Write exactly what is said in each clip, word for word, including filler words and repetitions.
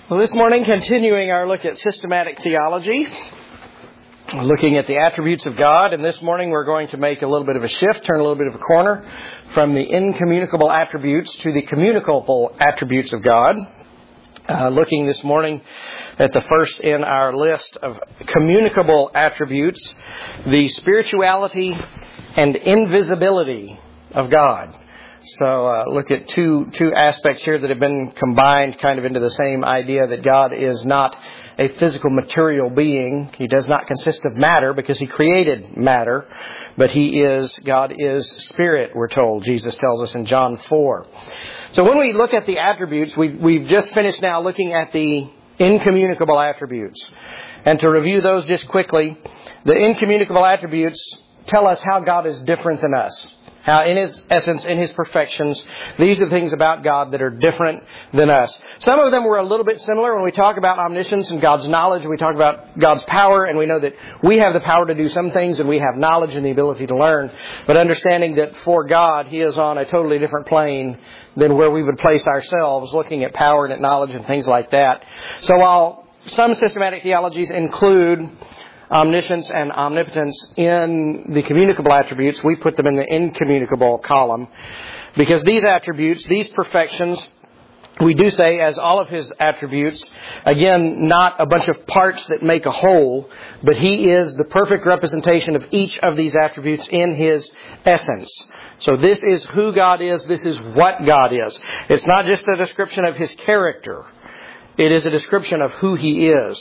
Well, this morning, continuing our look at systematic theology, looking at the attributes of God, and this morning we're going to make a little bit of a shift, turn a little bit of a corner from the incommunicable attributes to the communicable attributes of God. Uh, looking this morning at the first in our list of communicable attributes, the spirituality and invisibility of God. So uh, look at two two aspects here that have been combined kind of into the same idea that God is not a physical material being. He does not consist of matter because He created matter. But He is, God is spirit, we're told. Jesus tells us in John four. So when we look at the attributes, we've, we've just finished now looking at the incommunicable attributes. And to review those just quickly, the incommunicable attributes tell us how God is different than us. How in His essence, in His perfections, these are things about God that are different than us. Some of them were a little bit similar. When we talk about omniscience and God's knowledge, we talk about God's power, and we know that we have the power to do some things and we have knowledge and the ability to learn. But understanding that for God, He is on a totally different plane than where we would place ourselves, looking at power and at knowledge and things like that. So while some systematic theologies include omniscience and omnipotence in the communicable attributes, we put them in the incommunicable column. Because these attributes, these perfections, we do say as all of His attributes, again, not a bunch of parts that make a whole, but He is the perfect representation of each of these attributes in His essence. So this is who God is, this is what God is. It's not just a description of His character. It is a description of who He is.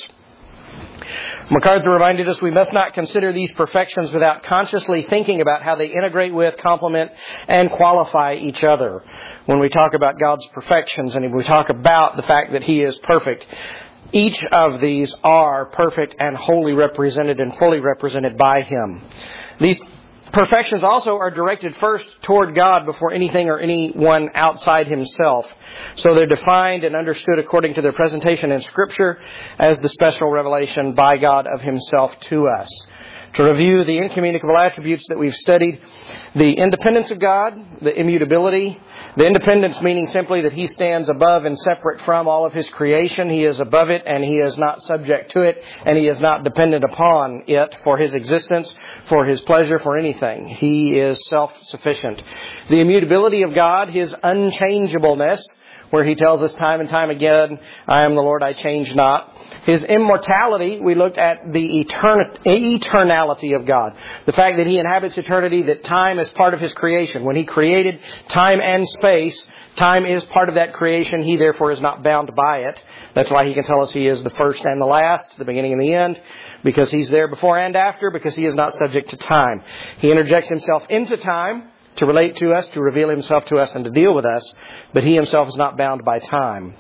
MacArthur reminded us we must not consider these perfections without consciously thinking about how they integrate with, complement, and qualify each other. When we talk about God's perfections and we talk about the fact that He is perfect, each of these are perfect and wholly represented and fully represented by Him. These perfections also are directed first toward God before anything or anyone outside Himself. So they're defined and understood according to their presentation in Scripture as the special revelation by God of Himself to us. To review the incommunicable attributes that we've studied, the independence of God, the immutability. The independence meaning simply that He stands above and separate from all of His creation. He is above it and He is not subject to it, and He is not dependent upon it for His existence, for His pleasure, for anything. He is self-sufficient. The immutability of God, His unchangeableness, where He tells us time and time again, I am the Lord, I change not. His immortality, we looked at the etern- eternality of God. The fact that He inhabits eternity, that time is part of His creation. When He created time and space, time is part of that creation. He therefore is not bound by it. That's why He can tell us He is the first and the last, the beginning and the end, because He's there before and after, because He is not subject to time. He interjects Himself into time to relate to us, to reveal Himself to us, and to deal with us, but He Himself is not bound by time.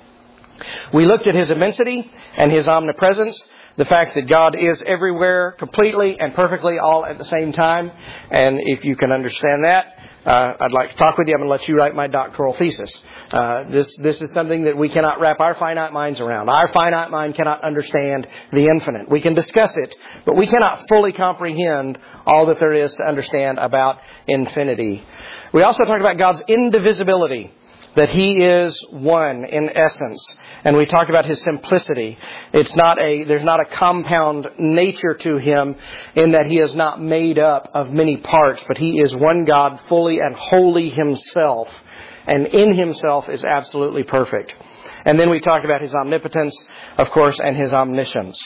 We looked at His immensity and His omnipresence, the fact that God is everywhere completely and perfectly all at the same time. And if you can understand that, uh, I'd like to talk with you. I'm going to let you write my doctoral thesis. Uh, this, this is something that we cannot wrap our finite minds around. Our finite mind cannot understand the infinite. We can discuss it, but we cannot fully comprehend all that there is to understand about infinity. We also talked about God's indivisibility, that He is one in essence. And we talked about His simplicity. It's not a, there's not a compound nature to Him in that He is not made up of many parts, but He is one God fully and wholly Himself. And in Himself is absolutely perfect. And then we talked about His omnipotence, of course, and His omniscience.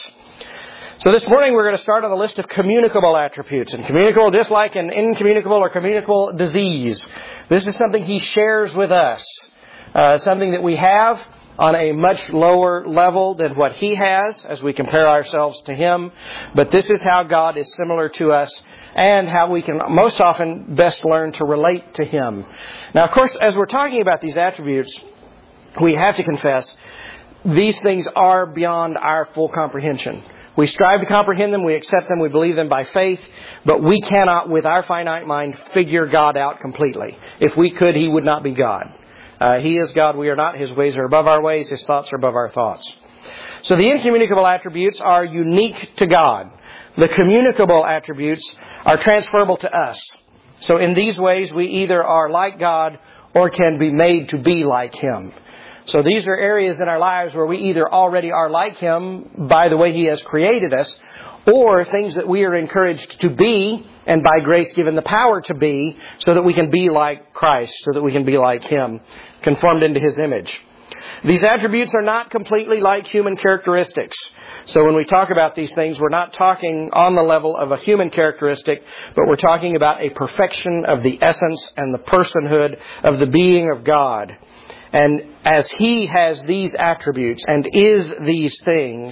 So this morning we're going to start on the list of communicable attributes. And communicable, just like an incommunicable or communicable disease. This is something He shares with us. Uh, something that we have on a much lower level than what He has as we compare ourselves to Him. But this is how God is similar to us and how we can most often best learn to relate to Him. Now, of course, as we're talking about these attributes, we have to confess these things are beyond our full comprehension. We strive to comprehend them, we accept them, we believe them by faith, but we cannot, with our finite mind, figure God out completely. If we could, He would not be God. Uh, he is God, we are not. His ways are above our ways, His thoughts are above our thoughts. So the incommunicable attributes are unique to God. The communicable attributes are transferable to us. So in these ways, we either are like God or can be made to be like Him. So these are areas in our lives where we either already are like Him by the way He has created us, or things that we are encouraged to be and by grace given the power to be, so that we can be like Christ, so that we can be like Him, conformed into His image. These attributes are not completely like human characteristics. So when we talk about these things, we're not talking on the level of a human characteristic, but we're talking about a perfection of the essence and the personhood of the being of God. And as He has these attributes and is these things,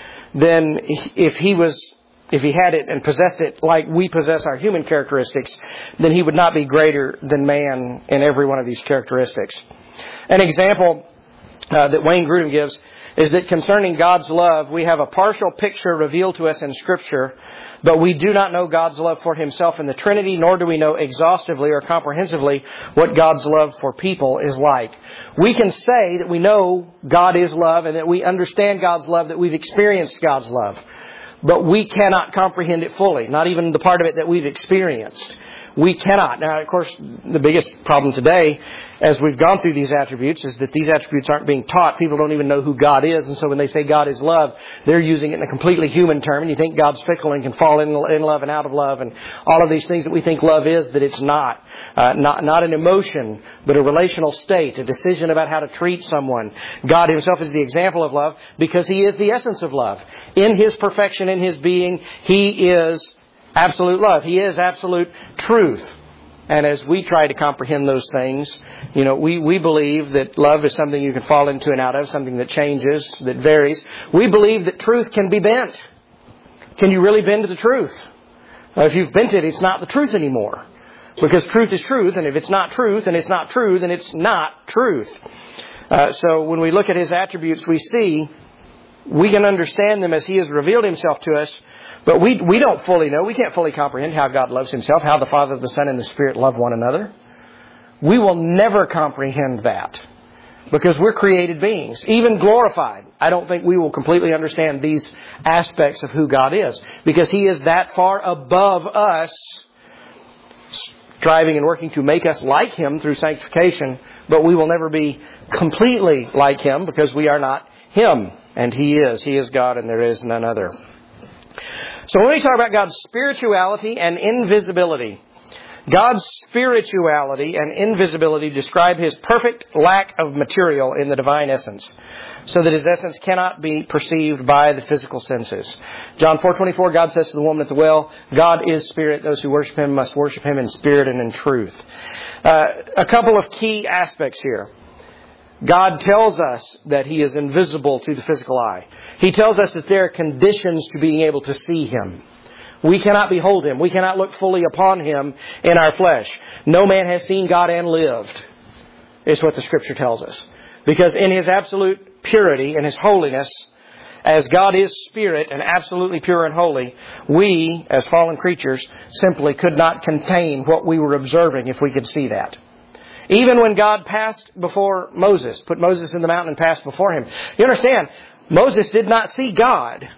then if He was, if He had it and possessed it like we possess our human characteristics, then He would not be greater than man in every one of these characteristics. An example uh, that Wayne Grudem gives is that concerning God's love, we have a partial picture revealed to us in Scripture, but we do not know God's love for Himself in the Trinity, nor do we know exhaustively or comprehensively what God's love for people is like. We can say that we know God is love and that we understand God's love, that we've experienced God's love, but we cannot comprehend it fully, not even the part of it that we've experienced. We cannot. Now, of course, the biggest problem today, as we've gone through these attributes, is that these attributes aren't being taught. People don't even know who God is. And so when they say God is love, they're using it in a completely human term. And you think God's fickle and can fall in, in love and out of love. And all of these things that we think love is, that it's not. Uh, not, not an emotion, but a relational state, a decision about how to treat someone. God Himself is the example of love because He is the essence of love. In His perfection, in His being, He is absolute love. He is absolute truth. And as we try to comprehend those things, you know, we, we believe that love is something you can fall into and out of, something that changes, that varies. We believe that truth can be bent. Can you really bend to the truth? Well, if you've bent it, it's not the truth anymore. Because truth is truth, and if it's not truth, and it's not true, then it's not truth. Uh, so when we look at His attributes, we see, we can understand them as He has revealed Himself to us. But we we don't fully know, we can't fully comprehend how God loves Himself, how the Father, the Son, and the Spirit love one another. We will never comprehend that because we're created beings, even glorified. I don't think we will completely understand these aspects of who God is because He is that far above us, striving and working to make us like Him through sanctification, but we will never be completely like Him because we are not Him, and He is. He is God, and there is none other. So when we talk about God's spirituality and invisibility, God's spirituality and invisibility describe His perfect lack of material in the divine essence, so that His essence cannot be perceived by the physical senses. John four twenty-four, God says to the woman at the well, God is spirit. Those who worship Him must worship Him in spirit and in truth. Uh, a couple of key aspects here. God tells us that He is invisible to the physical eye. He tells us that there are conditions to being able to see Him. We cannot behold Him. We cannot look fully upon Him in our flesh. No man has seen God and lived, is what the Scripture tells us. Because in His absolute purity and His holiness, as God is spirit and absolutely pure and holy, we, as fallen creatures, simply could not contain what we were observing if we could see that. Even when God passed before Moses, put Moses in the mountain and passed before him. You understand, Moses did not see God.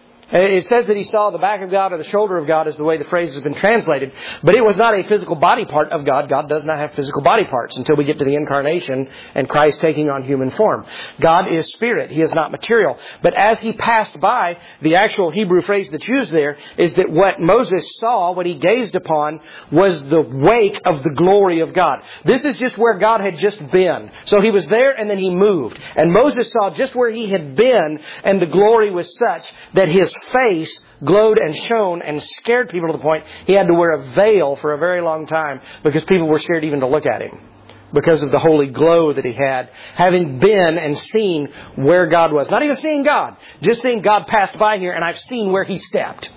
It says that he saw the back of God or the shoulder of God is the way the phrase has been translated. But it was not a physical body part of God. God does not have physical body parts until we get to the incarnation and Christ taking on human form. God is spirit. He is not material. But as He passed by, the actual Hebrew phrase that's used there is that what Moses saw, what he gazed upon, was the wake of the glory of God. This is just where God had just been. So He was there and then He moved. And Moses saw just where he had been, and the glory was such that His face glowed and shone and scared people to the point he had to wear a veil for a very long time because people were scared even to look at Him because of the holy glow that He had, having been and seen where God was. Not even seeing God, just seeing God passed by here, and I've seen where He stepped.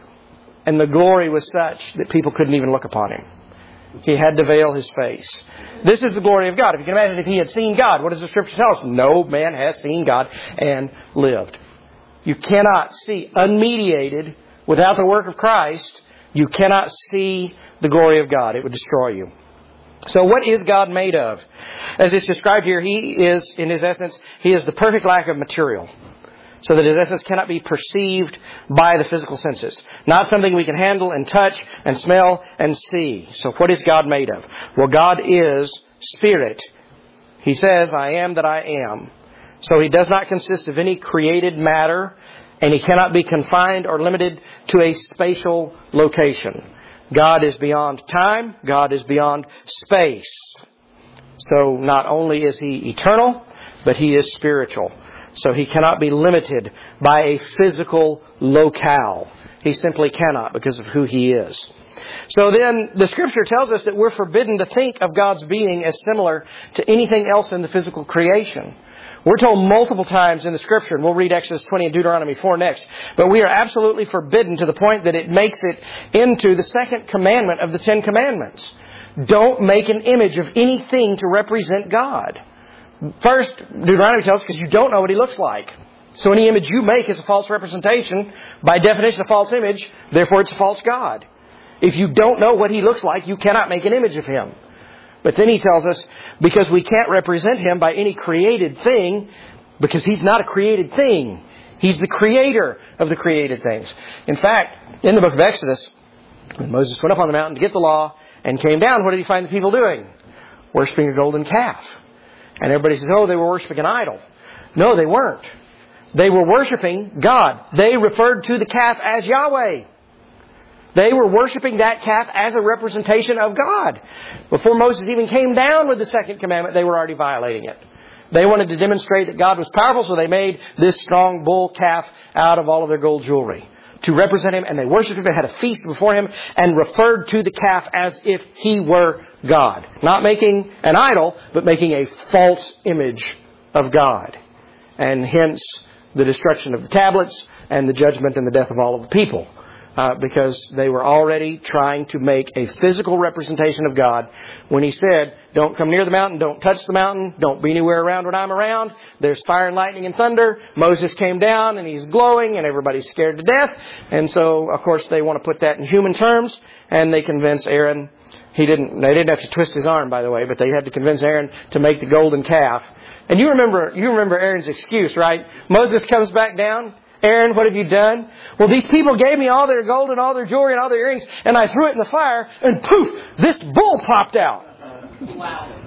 And the glory was such that people couldn't even look upon Him. He had to veil His face. This is the glory of God. If you can imagine if He had seen God, what does the Scripture tell us? No man has seen God and lived. You cannot see, unmediated, without the work of Christ, you cannot see the glory of God. It would destroy you. So what is God made of? As it's described here, He is, in His essence, He is the perfect lack of material, so that His essence cannot be perceived by the physical senses. Not something we can handle and touch and smell and see. So what is God made of? Well, God is spirit. He says, I am that I am. So He does not consist of any created matter, and He cannot be confined or limited to a spatial location. God is beyond time. God is beyond space. So not only is He eternal, but He is spiritual. So He cannot be limited by a physical locale. He simply cannot because of who He is. So then the Scripture tells us that we're forbidden to think of God's being as similar to anything else in the physical creation. We're told multiple times in the Scripture, and we'll read Exodus twenty and Deuteronomy four next, but we are absolutely forbidden to the point that it makes it into the second commandment of the Ten Commandments. Don't make an image of anything to represent God. First, Deuteronomy tells us because you don't know what He looks like. So any image you make is a false representation. By definition, a false image. Therefore, it's a false God. If you don't know what He looks like, you cannot make an image of Him. But then He tells us, because we can't represent Him by any created thing, because He's not a created thing. He's the creator of the created things. In fact, in the book of Exodus, when Moses went up on the mountain to get the law and came down, what did he find the people doing? Worshipping a golden calf. And everybody says, oh, they were worshipping an idol. No, they weren't. They were worshipping God. They referred to the calf as Yahweh. They were worshipping that calf as a representation of God. Before Moses even came down with the second commandment, they were already violating it. They wanted to demonstrate that God was powerful, so they made this strong bull calf out of all of their gold jewelry to represent Him, and they worshipped Him and had a feast before Him and referred to the calf as if He were God. Not making an idol, but making a false image of God. And hence the destruction of the tablets and the judgment and the death of all of the people. Uh, because they were already trying to make a physical representation of God when He said, don't come near the mountain, don't touch the mountain, don't be anywhere around when I'm around. There's fire and lightning and thunder. Moses came down and he's glowing and everybody's scared to death. And so, of course, they want to put that in human terms, and they convince Aaron. He didn't, they didn't have to twist his arm, by the way, but they had to convince Aaron to make the golden calf. And you remember, you remember Aaron's excuse, right? Moses comes back down. Aaron, what have you done? Well, these people gave me all their gold and all their jewelry and all their earrings, and I threw it in the fire, and poof, this bull popped out. Wow.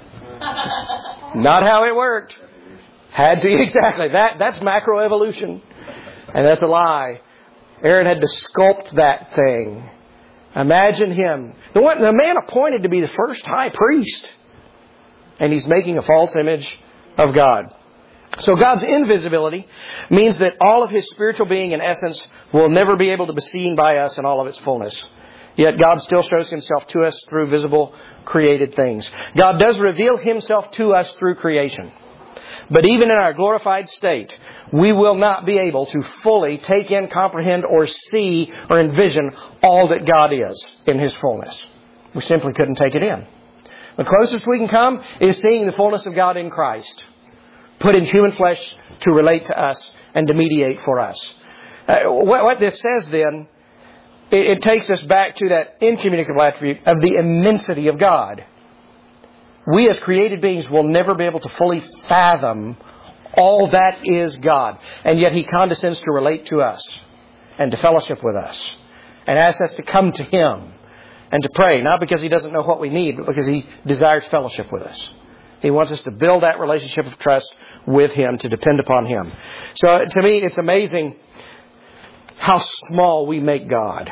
Not how it worked. Had to, exactly. That, that's macroevolution. And that's a lie. Aaron had to sculpt that thing. Imagine him. The, one, the man appointed to be the first high priest. And he's making a false image of God. So God's invisibility means that all of His spiritual being and essence will never be able to be seen by us in all of its fullness. Yet God still shows Himself to us through visible created things. God does reveal Himself to us through creation. But even in our glorified state, we will not be able to fully take in, comprehend, or see or envision all that God is in His fullness. We simply couldn't take it in. The closest we can come is seeing the fullness of God in Christ, put in human flesh to relate to us and to mediate for us. Uh, what, what this says then, it, it takes us back to that incommunicable attribute of the immensity of God. We as created beings will never be able to fully fathom all that is God. And yet He condescends to relate to us and to fellowship with us and asks us to come to Him and to pray, not because He doesn't know what we need, but because He desires fellowship with us. He wants us to build that relationship of trust with Him, to depend upon Him. So to me, it's amazing how small we make God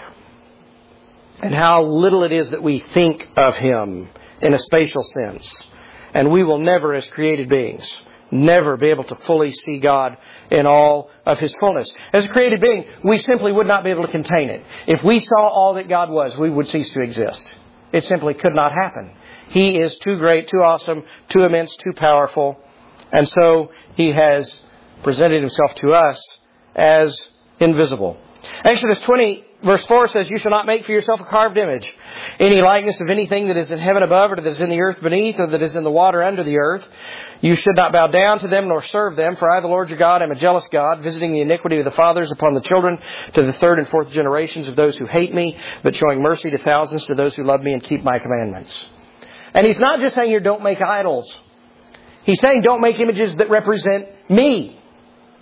and how little it is that we think of Him in a spatial sense. And we will never, as created beings, never be able to fully see God in all of His fullness. As a created being, we simply would not be able to contain it. If we saw all that God was, we would cease to exist. It simply could not happen. He is too great, too awesome, too immense, too powerful. And so He has presented Himself to us as invisible. Exodus twenty, verse four says, you shall not make for yourself a carved image, any likeness of anything that is in heaven above, or that is in the earth beneath, or that is in the water under the earth. You should not bow down to them nor serve them, for I, the Lord your God, am a jealous God, visiting the iniquity of the fathers upon the children to the third and fourth generations of those who hate me, but showing mercy to thousands to those who love me and keep my commandments. And He's not just saying here, don't make idols. He's saying, don't make images that represent me.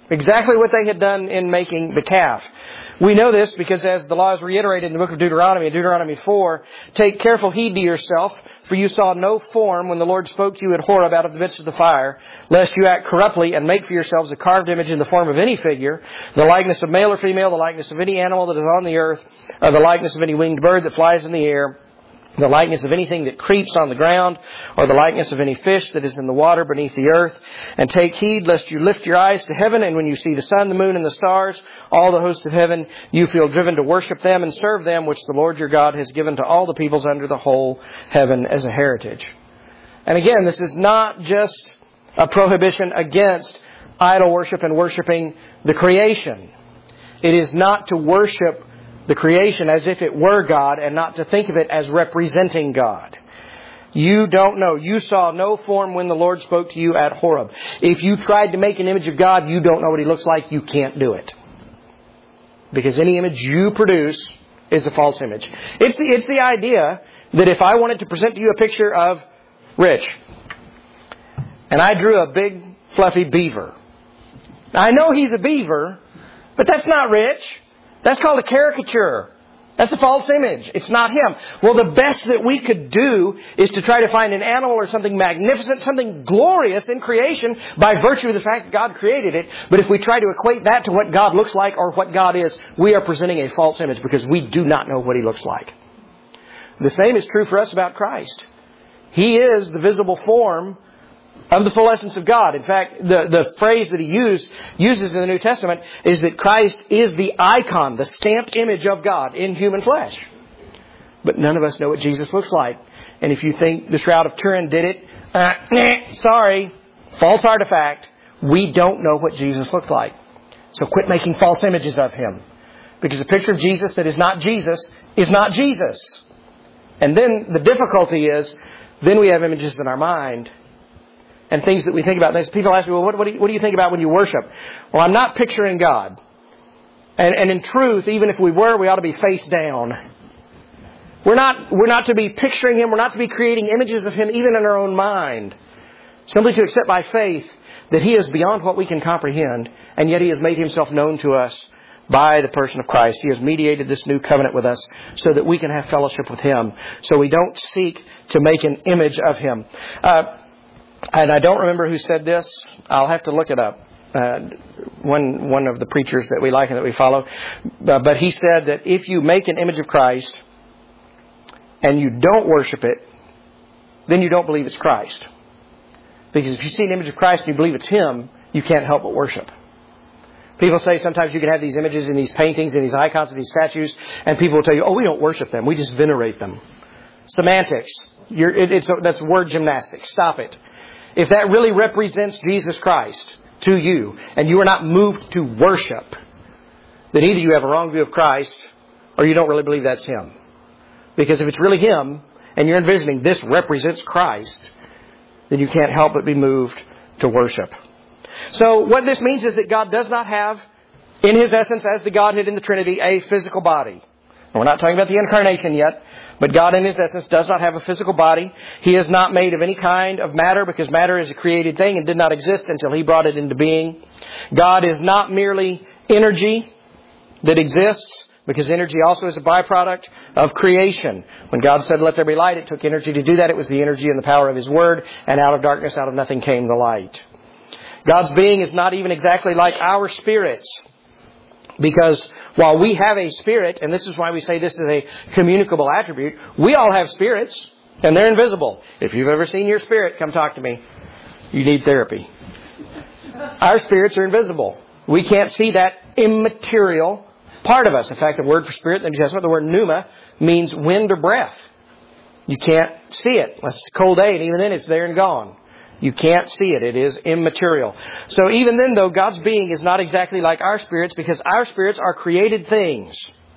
Exactly what they had done in making the calf. We know this because as the law is reiterated in the book of Deuteronomy, in Deuteronomy four, take careful heed to yourself, for you saw no form when the Lord spoke to you at Horeb out of the midst of the fire, lest you act corruptly and make for yourselves a carved image in the form of any figure, the likeness of male or female, the likeness of any animal that is on the earth, or the likeness of any winged bird that flies in the air, the likeness of anything that creeps on the ground, or the likeness of any fish that is in the water beneath the earth. And take heed lest you lift your eyes to heaven, and when you see the sun, the moon, and the stars, all the hosts of heaven, you feel driven to worship them and serve them, which the Lord your God has given to all the peoples under the whole heaven as a heritage. And again, this is not just a prohibition against idol worship and worshiping the creation. It is not to worship the creation as if it were God and not to think of it as representing God. You don't know. You saw no form when the Lord spoke to you at Horeb. If you tried to make an image of God, you don't know what He looks like. You can't do it. Because any image you produce is a false image. It's the, it's the idea that if I wanted to present to you a picture of Rich, and I drew a big fluffy beaver. Now, I know he's a beaver, but that's not Rich. That's called a caricature. That's a false image. It's not him. Well, the best that we could do is to try to find an animal or something magnificent, something glorious in creation by virtue of the fact that God created it. But if we try to equate that to what God looks like or what God is, we are presenting a false image because we do not know what He looks like. The same is true for us about Christ. He is the visible form of the full essence of God. In fact, the, the phrase that he used, uses in the New Testament is that Christ is the icon, the stamped image of God in human flesh. But none of us know what Jesus looks like. And if you think the Shroud of Turin did it, uh, nah, sorry, false artifact. We don't know what Jesus looked like. So quit making false images of Him. Because a picture of Jesus that is not Jesus is not Jesus. And then the difficulty is, then we have images in our mind and things that we think about. People ask me, well, what, what, do you, what do you think about when you worship? Well, I'm not picturing God. And, and in truth, even if we were, we ought to be face down. We're not, we're not to be picturing Him. We're not to be creating images of Him even in our own mind. Simply to accept by faith that He is beyond what we can comprehend. And yet He has made Himself known to us by the person of Christ. He has mediated this new covenant with us so that we can have fellowship with Him. So we don't seek to make an image of Him. Uh, And I don't remember who said this. I'll have to look it up. Uh, one one of the preachers that we like and that we follow. Uh, but he said that if you make an image of Christ and you don't worship it, then you don't believe it's Christ. Because if you see an image of Christ and you believe it's Him, you can't help but worship. People say sometimes you can have these images and these paintings and these icons and these statues, and people will tell you, oh, we don't worship them. We just venerate them. Semantics. You're, it, it's, that's word gymnastics. Stop it. If that really represents Jesus Christ to you, and you are not moved to worship, then either you have a wrong view of Christ, or you don't really believe that's Him. Because if it's really Him, and you're envisioning this represents Christ, then you can't help but be moved to worship. So what this means is that God does not have, in His essence as the Godhead in the Trinity, a physical body. And we're not talking about the incarnation yet. But God in His essence does not have a physical body. He is not made of any kind of matter because matter is a created thing and did not exist until He brought it into being. God is not merely energy that exists because energy also is a byproduct of creation. When God said, let there be light, it took energy to do that. It was the energy and the power of His Word, and out of darkness, out of nothing came the light. God's being is not even exactly like our spirits. Because while we have a spirit, and this is why we say this is a communicable attribute, we all have spirits, and they're invisible. If you've ever seen your spirit, come talk to me. You need therapy. Our spirits are invisible. We can't see that immaterial part of us. In fact, the word for spirit in the New Testament, the word pneuma, means wind or breath. You can't see it unless it's a cold day, and even then it's there and gone. You can't see it. It is immaterial. So even then, though, God's being is not exactly like our spirits because our spirits are created things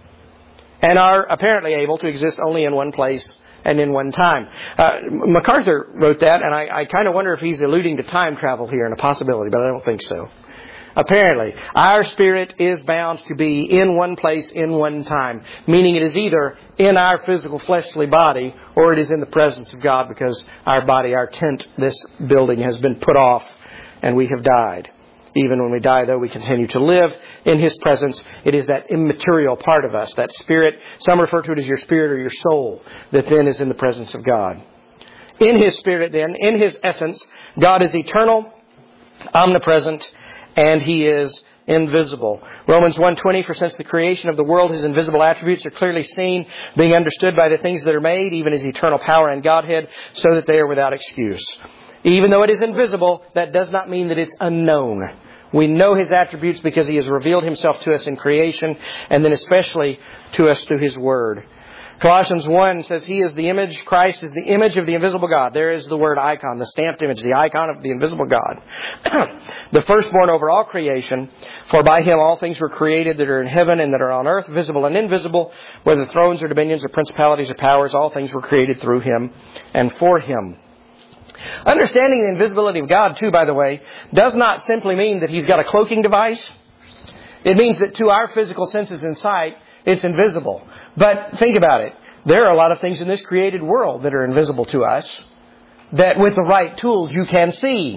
and are apparently able to exist only in one place and in one time. Uh, MacArthur wrote that, and I, I kind of wonder if he's alluding to time travel here and a possibility, but I don't think so. Apparently, our spirit is bound to be in one place in one time, meaning it is either in our physical fleshly body or it is in the presence of God because our body, our tent, this building has been put off and we have died. Even when we die, though, we continue to live in His presence. It is that immaterial part of us, that spirit, some refer to it as your spirit or your soul, that then is in the presence of God. In His Spirit, then, in His essence, God is eternal, omnipresent, and He is invisible. Romans one twenty, for since the creation of the world, His invisible attributes are clearly seen, being understood by the things that are made, even His eternal power and Godhead, so that they are without excuse. Even though it is invisible, that does not mean that it's unknown. We know His attributes because He has revealed Himself to us in creation, and then especially to us through His Word. Colossians one says He is the image, Christ is the image of the invisible God. There is the word icon, the stamped image, the icon of the invisible God. The firstborn over all creation, for by Him all things were created that are in heaven and that are on earth, visible and invisible, whether thrones or dominions or principalities or powers, all things were created through Him and for Him. Understanding the invisibility of God, too, by the way, does not simply mean that He's got a cloaking device. It means that to our physical senses and sight, it's invisible. But think about it. There are a lot of things in this created world that are invisible to us that with the right tools you can see.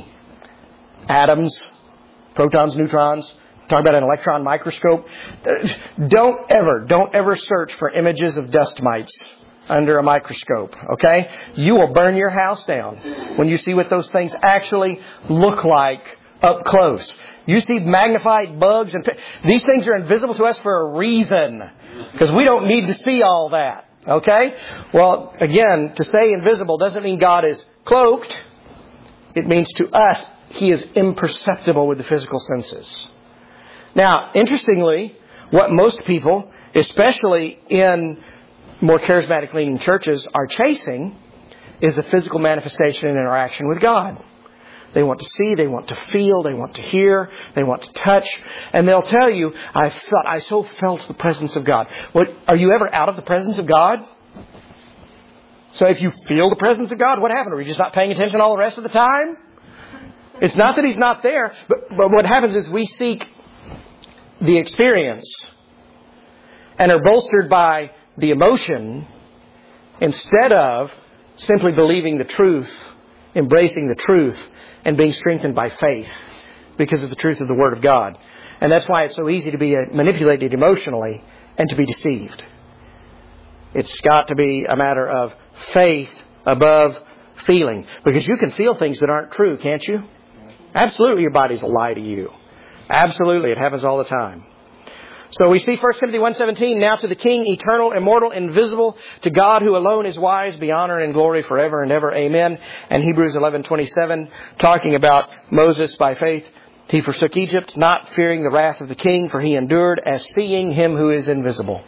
Atoms, protons, neutrons. Talk about an electron microscope. Don't ever, don't ever search for images of dust mites under a microscope, okay? You will burn your house down when you see what those things actually look like up close. You see magnified bugs and these things are invisible to us for a reason, because we don't need to see all that. Okay? Well, again, to say invisible doesn't mean God is cloaked. It means to us He is imperceptible with the physical senses. Now, interestingly, what most people, especially in more charismatic leaning churches, are chasing is a physical manifestation and interaction with God. They want to see, they want to feel, they want to hear, they want to touch. And they'll tell you, I felt, I so felt the presence of God. What, are you ever out of the presence of God? So if you feel the presence of God, what happened? Are you just not paying attention all the rest of the time? It's not that He's not there, but, but what happens is we seek the experience and are bolstered by the emotion instead of simply believing the truth, embracing the truth, and being strengthened by faith because of the truth of the Word of God. And that's why it's so easy to be manipulated emotionally and to be deceived. It's got to be a matter of faith above feeling. Because you can feel things that aren't true, can't you? Absolutely, your body's a lie to you. Absolutely, it happens all the time. So we see First Timothy one seventeen, now to the King, eternal, immortal, invisible, to God who alone is wise, be honor and glory forever and ever. Amen. And Hebrews eleven twenty-seven, talking about Moses by faith. He forsook Egypt, not fearing the wrath of the king, for he endured as seeing Him who is invisible.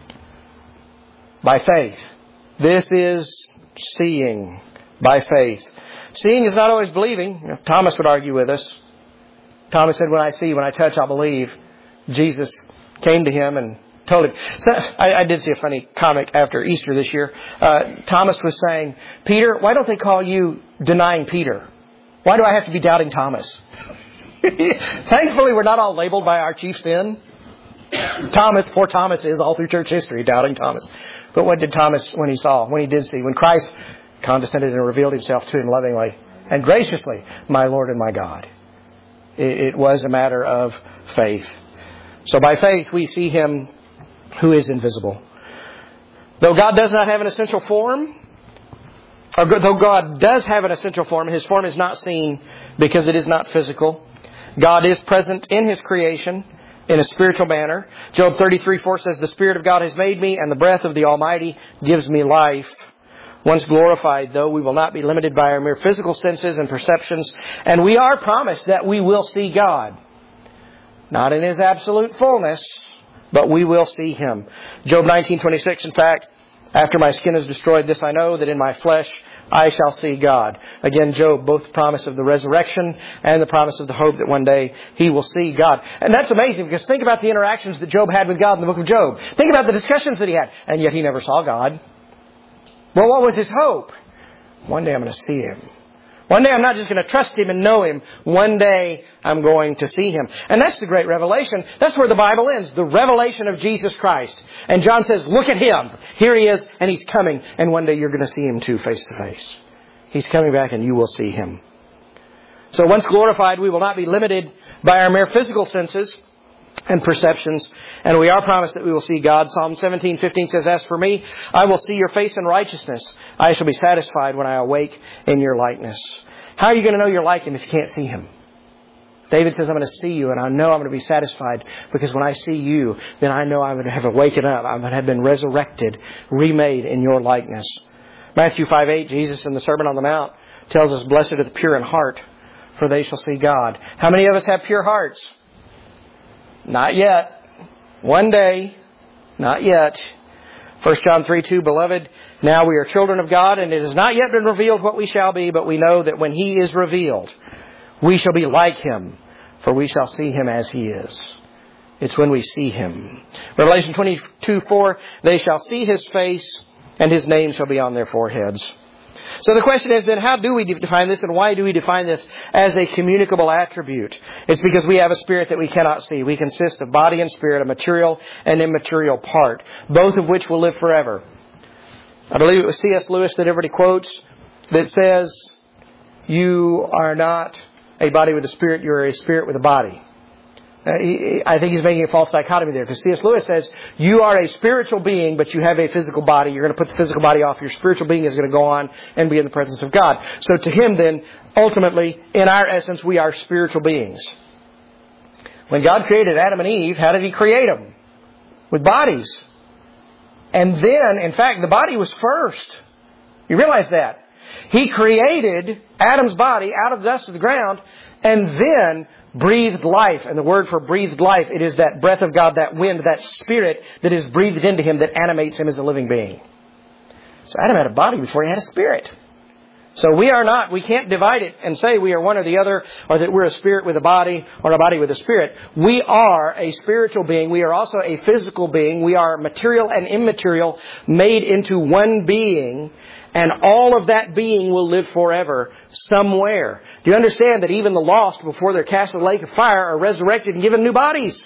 By faith. This is seeing by faith. Seeing is not always believing. You know, Thomas would argue with us. Thomas said, when I see, when I touch, I'll believe. Jesus came to him and told him. So I, I did see a funny comic after Easter this year. Uh, Thomas was saying, Peter, why don't they call you denying Peter? Why do I have to be doubting Thomas? Thankfully, we're not all labeled by our chief sin. Thomas, poor Thomas is all through church history, doubting Thomas. But what did Thomas, when he saw, when he did see, when Christ condescended and revealed Himself to him lovingly and graciously, my Lord and my God? It, it was a matter of faith. So by faith we see Him who is invisible. Though God does not have an essential form, or though God does have an essential form, His form is not seen because it is not physical. God is present in His creation in a spiritual manner. Job thirty-three four says, the Spirit of God has made me, and the breath of the Almighty gives me life. Once glorified, though, we will not be limited by our mere physical senses and perceptions, and we are promised that we will see God. Not in His absolute fullness, but we will see Him. Job nineteen twenty-six, in fact, after my skin is destroyed, this I know, that in my flesh I shall see God. Again, Job, both the promise of the resurrection and the promise of the hope that one day he will see God. And that's amazing, because think about the interactions that Job had with God in the book of Job. Think about the discussions that he had, and yet he never saw God. Well, what was his hope? One day I'm going to see Him. One day I'm not just going to trust Him and know Him. One day I'm going to see Him. And that's the great revelation. That's where the Bible ends. The revelation of Jesus Christ. And John says, look at Him. Here He is, and He's coming. And one day you're going to see Him too, face to face. He's coming back and you will see Him. So once glorified, we will not be limited by our mere physical senses and perceptions, and we are promised that we will see God. Psalm seventeen fifteen says, "As for me, I will see your face in righteousness. I shall be satisfied when I awake in your likeness." How are you going to know you're like Him if you can't see Him? David says, "I'm going to see you, and I know I'm going to be satisfied, because when I see you, then I know I'm going to have awakened up. I'm going to have been resurrected, remade in your likeness." Matthew five eight, Jesus in the Sermon on the Mount tells us, "Blessed are the pure in heart, for they shall see God." How many of us have pure hearts? Not yet. One day. Not yet. First John three two, "Beloved, now we are children of God, and it has not yet been revealed what we shall be, but we know that when He is revealed, we shall be like Him, for we shall see Him as He is." It's when we see Him. Revelation twenty-two four, "They shall see His face, and His name shall be on their foreheads." So the question is then, how do we define this, and why do we define this as a communicable attribute? It's because we have a spirit that we cannot see. We consist of body and spirit, a material and immaterial part, both of which will live forever. I believe it was C S Lewis that everybody quotes that says, "You are not a body with a spirit, you are a spirit with a body." Uh, he, I think he's making a false dichotomy there, because C S Lewis says, you are a spiritual being, but you have a physical body. You're going to put the physical body off. Your spiritual being is going to go on and be in the presence of God. So to him then, ultimately, in our essence, we are spiritual beings. When God created Adam and Eve, how did He create them? With bodies. And then, in fact, the body was first. You realize that? He created Adam's body out of the dust of the ground, and then breathed life. And the word for breathed life, it is that breath of God, that wind, that spirit that is breathed into him that animates him as a living being. So Adam had a body before he had a spirit. So we are not, we can't divide it and say we are one or the other, or that we're a spirit with a body or a body with a spirit. We are a spiritual being. We are also a physical being. We are material and immaterial made into one being. And all of that being will live forever somewhere. Do you understand that even the lost, before they're cast in the lake of fire, are resurrected and given new bodies?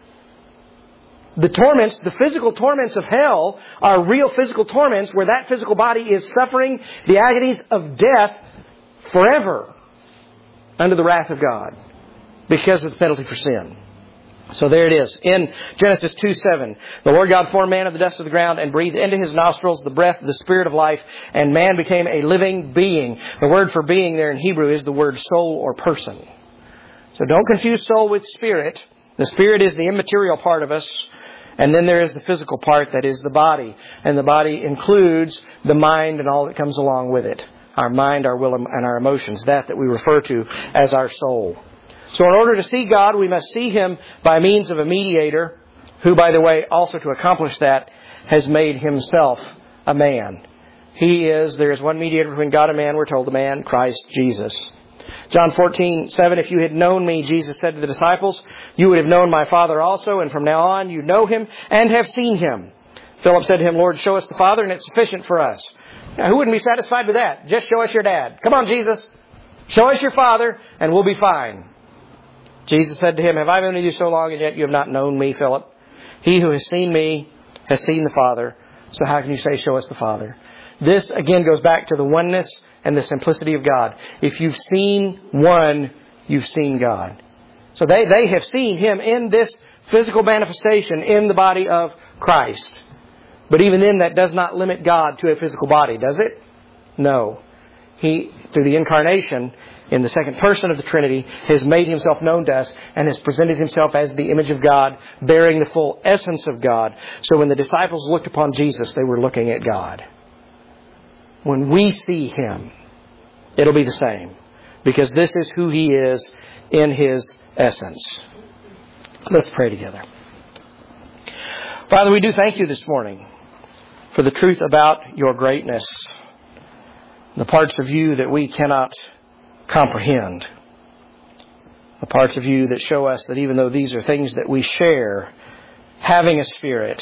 The torments, the physical torments of hell are real physical torments where that physical body is suffering the agonies of death forever under the wrath of God because of the penalty for sin. So there it is. In Genesis two seven, the Lord God formed man of the dust of the ground and breathed into his nostrils the breath of the Spirit of life, and man became a living being. The word for being there in Hebrew is the word soul or person. So don't confuse soul with spirit. The spirit is the immaterial part of us, and then there is the physical part that is the body. And the body includes the mind and all that comes along with it. Our mind, our will, and our emotions. That that we refer to as our soul. So in order to see God, we must see Him by means of a mediator, who, by the way, also to accomplish that, has made Himself a man. He is, there is one mediator between God and man, we're told, the man, Christ Jesus. John fourteen seven, "If you had known me," Jesus said to the disciples, "you would have known my Father also, and from now on you know Him and have seen Him." Philip said to Him, "Lord, show us the Father, and it's sufficient for us." Now, who wouldn't be satisfied with that? Just show us your dad. Come on, Jesus. Show us your Father, and we'll be fine. Jesus said to him, "Have I been with you so long, and yet you have not known me, Philip? He who has seen me has seen the Father. So how can you say, 'Show us the Father'?" This, again, goes back to the oneness and the simplicity of God. If you've seen one, you've seen God. So they, they have seen Him in this physical manifestation in the body of Christ. But even then, that does not limit God to a physical body, does it? No. He, through the incarnation, in the second person of the Trinity, has made Himself known to us and has presented Himself as the image of God, bearing the full essence of God. So when the disciples looked upon Jesus, they were looking at God. When we see Him, it'll be the same, because this is who He is in His essence. Let's pray together. Father, we do thank You this morning for the truth about Your greatness, the parts of You that we cannot comprehend, the parts of You that show us that even though these are things that we share, having a spirit,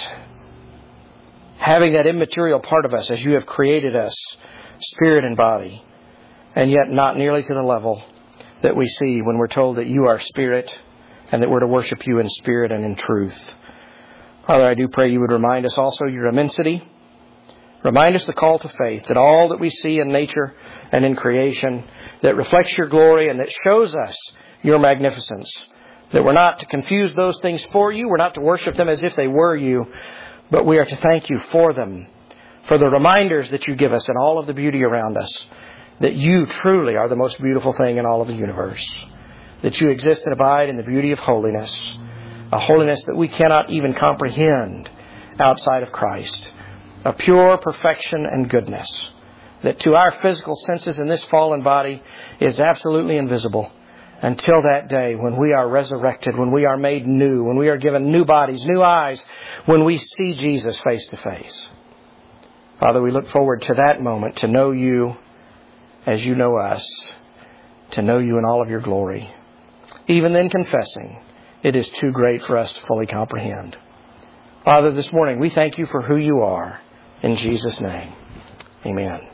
having that immaterial part of us as You have created us, spirit and body, and yet not nearly to the level that we see when we're told that You are spirit and that we're to worship You in spirit and in truth. Father, I do pray You would remind us also Your immensity. Remind us the call to faith, that all that we see in nature and in creation that reflects Your glory and that shows us Your magnificence That we're not to confuse those things for you. We're not to worship them as if they were you. But we are to thank you for them. For the reminders that you give us and all of the beauty around us. That you truly are the most beautiful thing in all of the universe. That you exist and abide in the beauty of holiness. A holiness that we cannot even comprehend outside of Christ. A pure perfection and goodness. That to our physical senses in this fallen body is absolutely invisible. Until that day when we are resurrected, when we are made new, when we are given new bodies, new eyes, when we see Jesus face to face. Father, we look forward to that moment, to know you as you know us, to know you in all of your glory. Even then confessing, it is too great for us to fully comprehend. Father, this morning we thank you for who you are. In Jesus' name, amen.